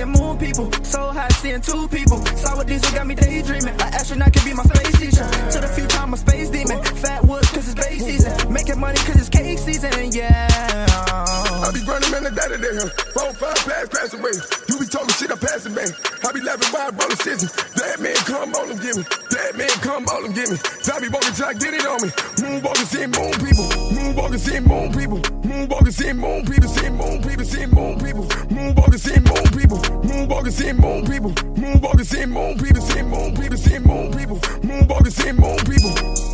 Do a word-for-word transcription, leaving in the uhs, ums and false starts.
seeing moon people. So high, seeing two people. Sour diesel got me daydreaming. An astronaut can be my space teacher. To the future, I'm a space demon. Fat woods, cause it's base season. Making money cause it's cake season, yeah. I be running man the daddy there. Four, five, pass, pass away. You be talking shit, I pass it back. I be laughing by brother sissy. That man come on and give me. That man come on and give me. I be walking till I get it on me. Moonwalking, seeing moon people. Moonwalking, seeing moon people. Moonwalking, seeing moon people. Seeing moon people. Seeing moon people. Moonwalking, seeing moon people. Moonwalking, seeing moon people. Moonwalking, seeing moon people. Seeing moon people. Seeing moon people. Moonwalking, seeing moon people.